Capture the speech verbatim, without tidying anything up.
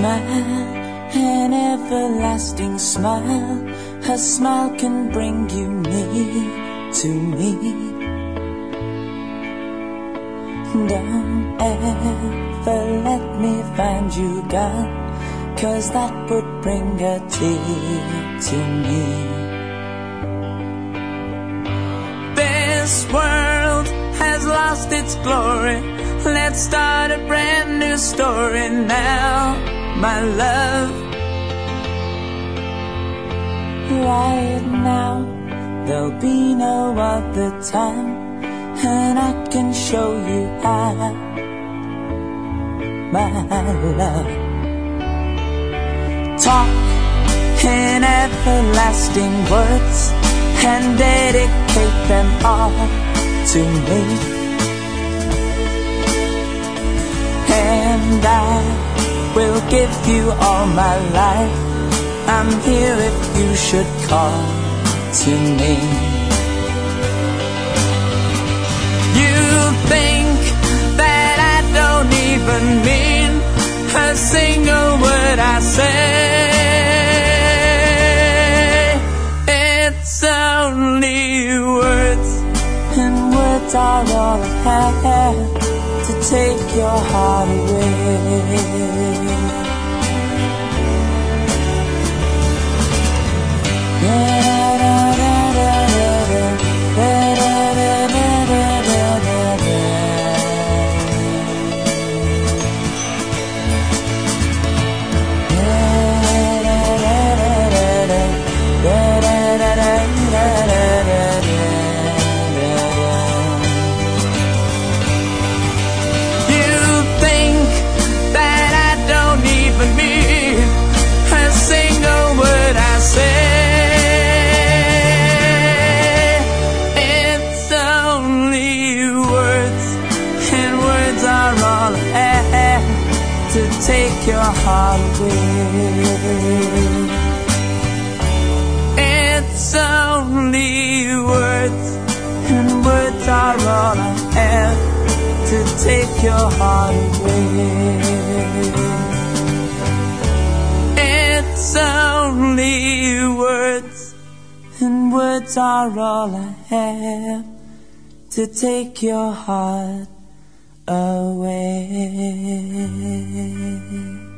smile, an everlasting smile. Her smile can bring you near to me. Don't ever let me find you gone, 'cause that would bring a tear to me. This world has lost its glory. Let's start a brand new story now, my love. Right now, there'll be no other time, and I can show you how, my love. Talk in everlasting words and dedicate them all to me, and I will give you all my life. I'm here if you should call to me. You think that I don't even mean a single word I say. It's only words, and words are all I have to take your heart away. To take your heart away. It's only words, and words are all I have to take your heart away. It's only words, and words are all I have to take your heart away.